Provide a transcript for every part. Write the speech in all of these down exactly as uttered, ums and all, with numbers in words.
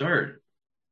start.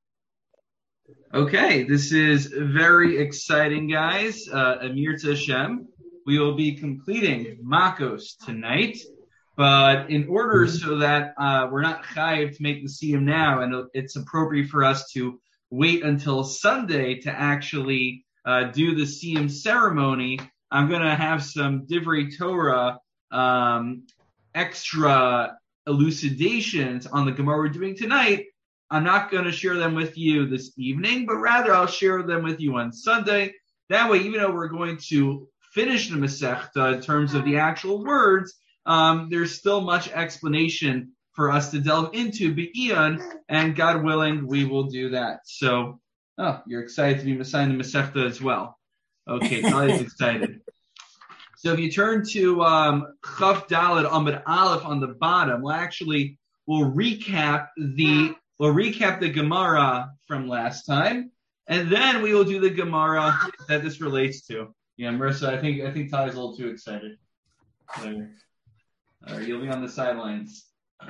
Okay, this is very exciting, guys. Uh, Amir Tashem. We will be completing Makos tonight, but in order so that uh, we're not chayiv to make the siyum now, and it's appropriate for us to wait until Sunday to actually uh, do the siyum ceremony, I'm going to have some Divrei Torah um, extra elucidations on the Gemara we're doing tonight. I'm not going to share them with you this evening, but rather I'll share them with you on Sunday. That way, even though we're going to finish the Masechta in terms of the actual words, um, there's still much explanation for us to delve into Be'iyun, and God willing, we will do that. So, oh, you're excited to be assigned the Masechta as well. Okay, Tali's excited. So if you turn to um, Chaf Daled Amud Aleph on the bottom, we'll actually we'll recap the we'll recap the Gemara from last time, and then we will do the Gemara that this relates to. Yeah, Marissa, I think I think Tali's a little too excited. So, uh, you'll be on the sidelines.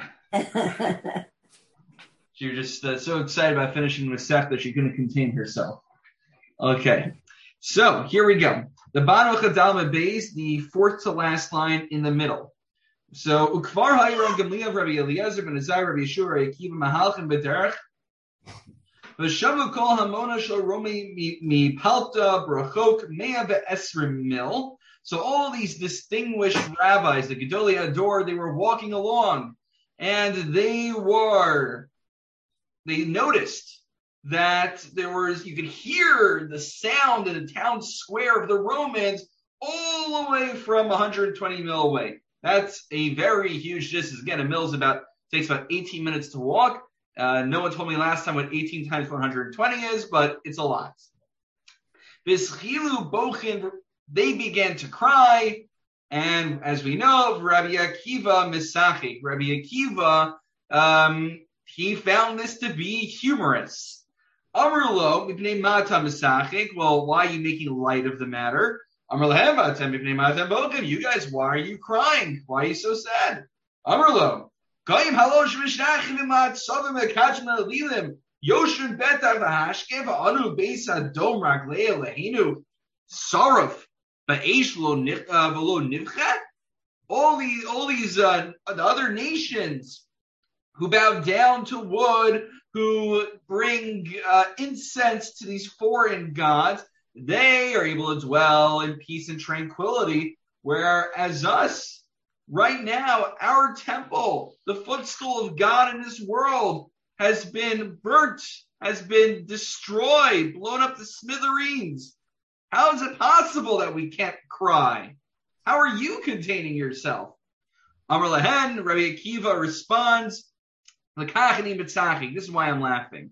She was just uh, so excited about finishing the Masech that she couldn't contain herself. Okay, so here we go. The bottom of Chadal Beis, the fourth to last line in the middle. So Ukvar Hayron Gamliel Rabbi Eliezer ben Azai Rabbi Yeshua Rabbi Akiva Mahalchim B'derech V'shavu Kol Hamona Shel Romi Mi Palta Brachok Mea Ve'esrim Mil. So all these distinguished rabbis, the Gedolei Ador, they were walking along, and they were they noticed that there was, you could hear the sound in the town square of the Romans all the way from one hundred twenty mil away. That's a very huge distance. Again, a mil is about, takes about eighteen minutes to walk. Uh, no one told me last time what eighteen times one hundred twenty is, but it's a lot. Bischilu bochin, they began to cry, and as we know, Rabbi Akiva misachik. Rabbi Akiva, um, he found this to be humorous. Amrlo, mipnei mata misachik. Well, why are you making light of the matter? Amrlahem atem mipnei mata bokim. You guys, why are you crying? Why are you so sad? Amrlo, goyim halosh mishnachim imat sovim ekachma lilim yoshun betach v'hashkev anu beis adom raglei lehinu saruf ba'esh lo v'lo nivchet. All these, all these uh, the other nations who bow down to wood, who bring uh, incense to these foreign gods, they are able to dwell in peace and tranquility, whereas us, right now, our temple, the footstool of God in this world, has been burnt, has been destroyed, blown up to smithereens. How is it possible that we can't cry? How are you containing yourself? Amar Lehen, Rabbi Akiva responds, this is why I'm laughing.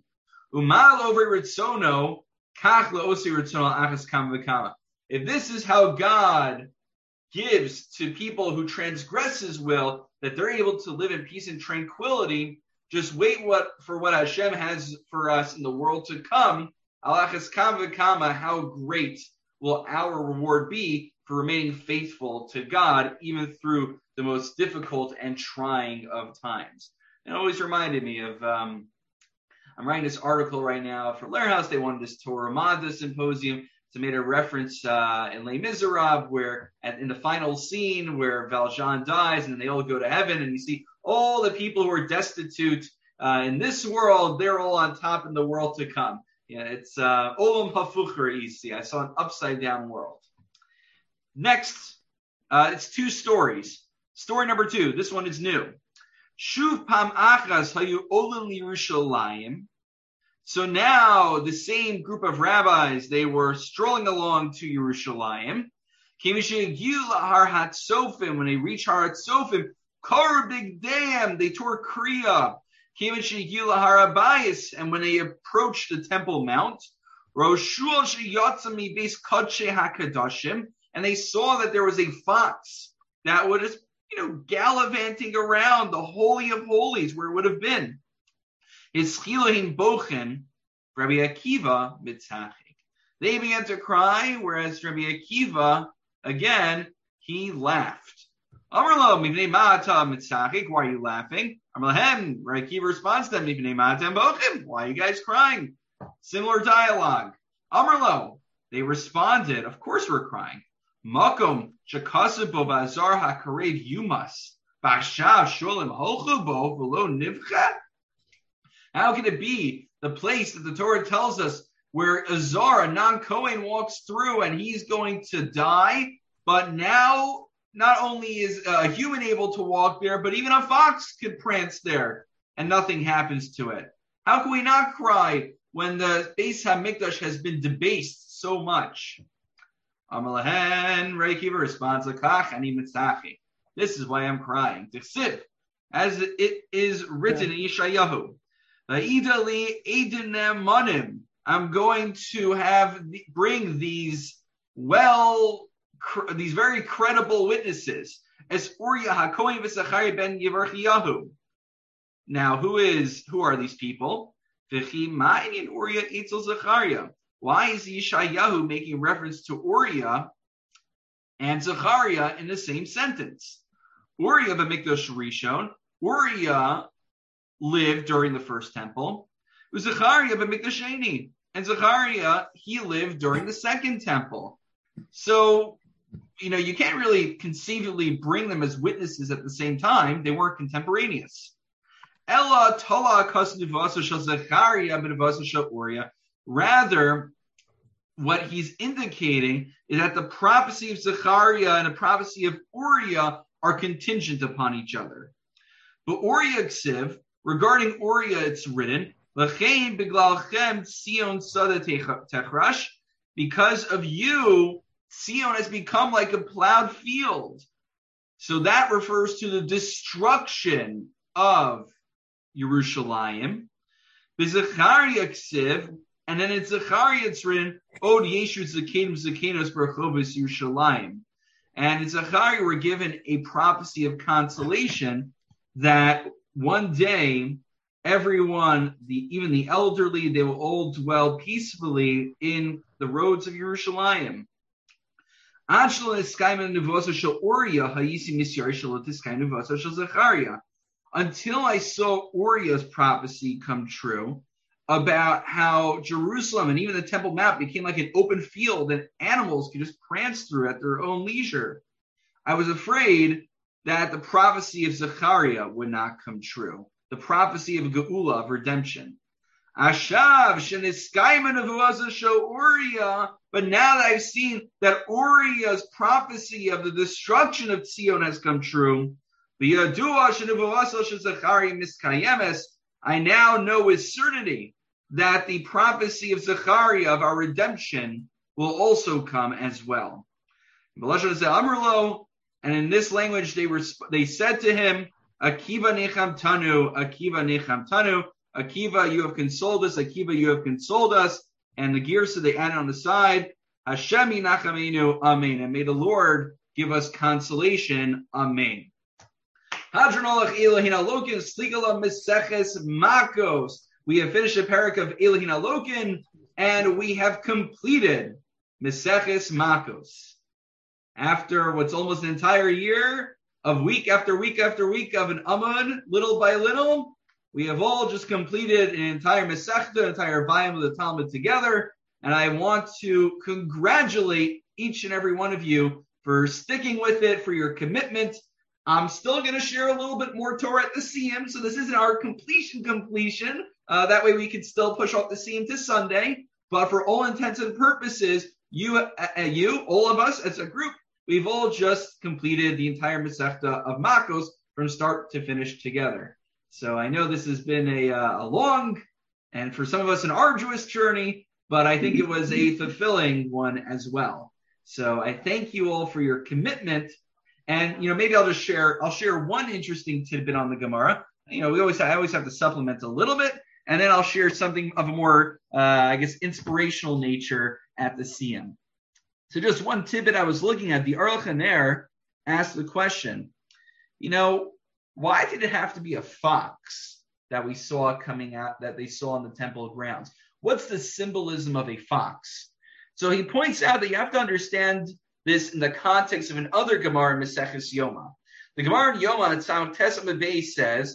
If this is how God gives to people who transgress His will, that they're able to live in peace and tranquility, just wait what for what Hashem has for us in the world to come. How great will our reward be for remaining faithful to God, even through the most difficult and trying of times. It always reminded me of, um, I'm writing this article right now for Lehr House. They wanted this Torah Madda symposium. So made a reference uh, in Les Miserables, where at, in the final scene where Valjean dies and they all go to heaven, and you see all the people who are destitute uh, in this world, they're all on top in the world to come. Yeah, it's uh, Olam Hafuch Isi. I saw an upside down world. Next, uh, it's two stories. Story number two. This one is new. Shuv pam achas hayu olim Yerushalayim. So now the same group of rabbis, they were strolling along to Yerushalayim. Har Hatzofim, when they reached Har Hatzofim, Kar big dam, they tore Kriya. Har Abayis, and when they approached the Temple Mount, Roshul sheyatzami base Kadshe Hakadashim, and they saw that there was a fox that would just, you know, gallivanting around the Holy of Holies where it would have been. His chilohim bochen, Rabbi Akiva mitzachik. They began to cry, whereas Rabbi Akiva, again, he laughed. Amarlo mivnei ma'ata mitzachik. Why are you laughing? Amalahem, Rabbi Akiva responds to them, why are you guys crying? Similar dialogue. Amarlo, they responded, of course we're crying. Makom shakasabo bazar hakarev yumas. Bashav sholim holchubo v'lo nivcha. How can it be the place that the Torah tells us where Azar, a non-Kohen, walks through and he's going to die, but now not only is a human able to walk there, but even a fox could prance there and nothing happens to it? How can we not cry when the Beis HaMikdash has been debased so much? Amalahen, Rei Akiva responds, Lakach ani mitzachi. This is why I'm crying. Tichsiv, as it is written in Yeshayahu, Va'idali edinem manim. I'm going to have bring these well, cr- these very credible witnesses. As Uriah HaKohen v'Zachariah ben Yevarchiyahu. Now, who is who are these people? V'chi ma'in Uriah etzel Zachariah. Why is Yeshayahu making reference to Uriah and Zachariah in the same sentence? Uriah b'Mikdash Rishon. Uriah lived during the first temple. Zachariah b'Mikdash Sheni. And Zechariah, he lived during the second temple. So, you know, you can't really conceivably bring them as witnesses at the same time. They weren't contemporaneous. Ella tola kasnivasa shel Zechariah b'nivasa shel Uriah. Rather, what he's indicating is that the prophecy of Zechariah and the prophecy of Uriah are contingent upon each other. But Uriah ksiv, regarding Uriah, it's written, because of you, Sion has become like a plowed field. So that refers to the destruction of Yerushalayim. Zechariah ksiv, and then in Zechariah it's written, Od Yeshu Zakenim Zakenos Berchovos Yerushalayim. And in Zechariah we're given a prophecy of consolation that one day everyone, the even the elderly, they will all dwell peacefully in the roads of Yerushalayim. Until I saw Uriah's prophecy come true about how Jerusalem and even the Temple Mount became like an open field and animals could just prance through at their own leisure, I was afraid that the prophecy of Zechariah would not come true. The prophecy of Geula, of redemption. Ashav sheniskaiman of show Uriah, but now that I've seen that Uriah's prophecy of the destruction of Zion has come true, I now know with certainty that the prophecy of Zechariah of our redemption will also come as well. And in this language, they were they said to him, Akiva necham tanu, Akiva necham tanu, Akiva, you have consoled us, Akiva, you have consoled us. And the Girsa, they added on the side, Hashem yinachamenu, amen. And may the Lord give us consolation, amen. Hadronolach Elohin Alokin, Sligala Meseches Makos. We have finished the parak of Elohin Alokin, and we have completed Meseches Makos. After what's almost an entire year of week after week after week of an Amud, little by little, we have all just completed an entire Masechta, an entire volume of the Talmud together. And I want to congratulate each and every one of you for sticking with it, for your commitment. I'm still going to share a little bit more Torah at the Siyum, so this isn't our completion completion. Uh, that way we can still push off the Siyum to Sunday. But for all intents and purposes, you, uh, you, all of us as a group, we've all just completed the entire Masechta of Makos from start to finish together. So I know this has been a, uh, a long and for some of us an arduous journey, but I think it was a fulfilling one as well. So I thank you all for your commitment. And, you know, maybe I'll just share, I'll share one interesting tidbit on the Gemara. You know, we always, I always have to supplement a little bit, and then I'll share something of a more, uh, I guess, inspirational nature at the Siyum. So just one tidbit I was looking at, the Aruch HaNer asked the question, you know, why did it have to be a fox that we saw coming out, that they saw on the temple grounds? What's the symbolism of a fox? So he points out that you have to understand this in the context of another Gemara in Maseches Yoma. The Gemara in Yoma, Tzam Tesam Bey says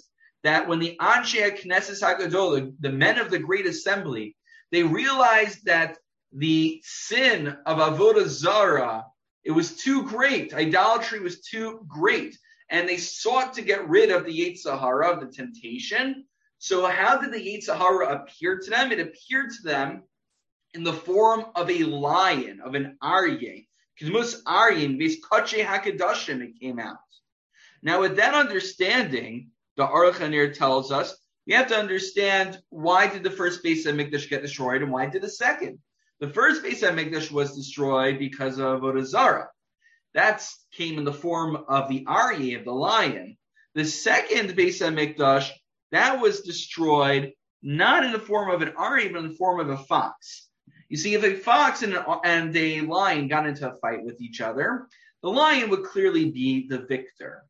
that when the Anshe Knesset HaGadol, the men of the Great Assembly, they realized that the sin of Avodah Zarah, it was too great. Idolatry was too great. And they sought to get rid of the Yetzer Hara, of the temptation. So how did the Yetzer Hara appear to them? It appeared to them in the form of a lion, of an Aryeh. K'dmus Aryeh, Ves Kache HaKadoshim, it came out. Now with that understanding, the Aruch HaNer tells us, we have to understand why did the first Beis HaMikdash get destroyed and why did the second? The first Beis HaMikdash was destroyed because of Avodah Zarah. That came in the form of the Aryeh, of the lion. The second Beis HaMikdash, that was destroyed not in the form of an Aryeh, but in the form of a fox. You see, if a fox and, an, and a lion got into a fight with each other, the lion would clearly be the victor.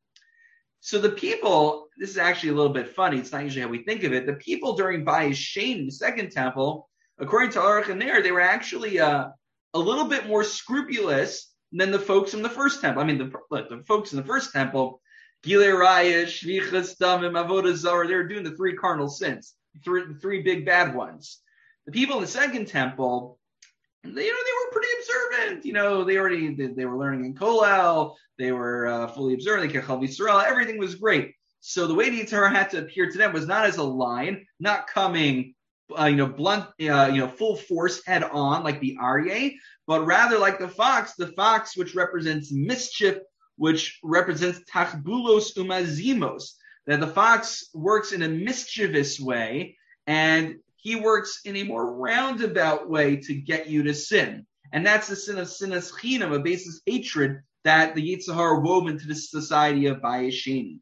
So the people, this is actually a little bit funny, it's not usually how we think of it, the people during Bayis Sheni, the second temple, according to Aruch HaNer, they were actually uh, a little bit more scrupulous than the folks in the first temple. I mean, the, the folks in the first temple, Gilei Raya, Shvichas Damim, Avodah Zarah, they were doing the three cardinal sins, three, the three big bad ones. The people in the second temple, they, you know, they were pretty observant. You know, they already they, they were learning in Kollel. They were uh, fully observant. They Kechal Yisrael. Everything was great. So the way the Yetzer Hara had to appear to them was not as a lion, not coming, uh, you know, blunt, uh, you know, full force head on like the Aryeh, but rather like the fox. The fox, which represents mischief, which represents tachbulos umazimos. That the fox works in a mischievous way, and he works in a more roundabout way to get you to sin. And that's the sin of sinas chinam, a basis hatred that the Yetzer Hara wove into the society of Bayis Sheni.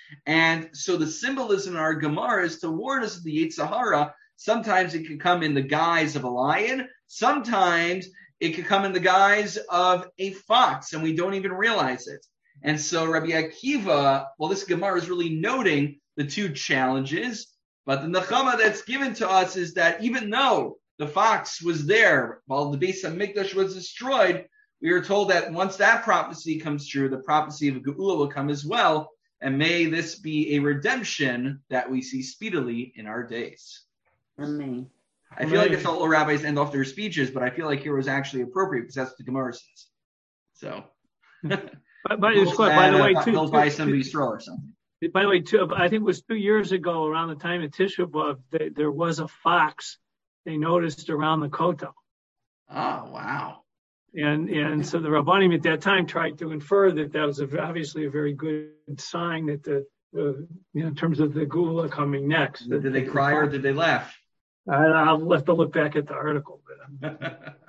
And so the symbolism in our Gemara is to warn us of the Yetzer Hara. Sometimes it can come in the guise of a lion. Sometimes it can come in the guise of a fox, and we don't even realize it. And so Rabbi Akiva, well, this Gemara is really noting the two challenges. But the nechama that's given to us is that even though the fox was there while the Beis HaMikdash was destroyed, we are told that once that prophecy comes true, the prophecy of Geula will come as well. And may this be a redemption that we see speedily in our days. Amen. I feel like it's all the rabbis end off their speeches, but I feel like here was actually appropriate because that's what the Gemara says. So, but, but it's quite, by the way, too, he'll buy somebody straw or something. By the way, too, I think it was two years ago, around the time of Tisha B'Av, they, there was a fox they noticed around the Kotel. Oh, wow. And and so the Rabbanim at that time tried to infer that that was a, obviously a very good sign that the, the you know, in terms of the Geula coming next. Did, did they cry or did they laugh? I, I'll have to look back at the article. very,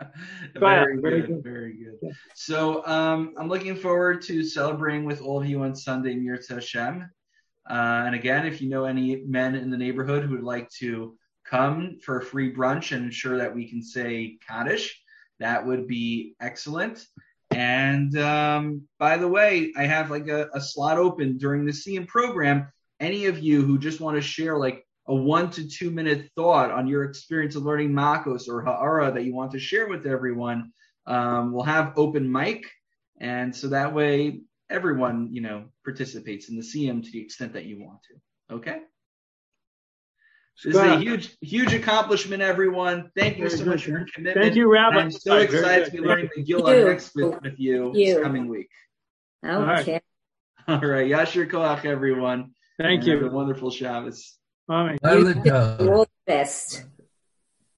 very good, good, very good. Yeah. So um, I'm looking forward to celebrating with all of you on Sunday, Mirza Hashem. Uh, and again, if you know any men in the neighborhood who would like to come for a free brunch and ensure that we can say Kaddish, that would be excellent. And um, by the way, I have like a, a slot open during the C M program. Any of you who just want to share like a one to two minute thought on your experience of learning Makos or Ha'ara that you want to share with everyone, um, we'll have open mic. And so that way everyone, you know, participates in the C M to the extent that you want to. Okay? This is a huge, huge accomplishment, everyone. Thank you so much for your commitment. Thank you, Rabbi. I'm so excited to be learning the Gila next with, with you, you this coming week. Okay. All right. Yashir Koach, everyone. Thank and you. Have a wonderful Shabbos. Amen. You all the best.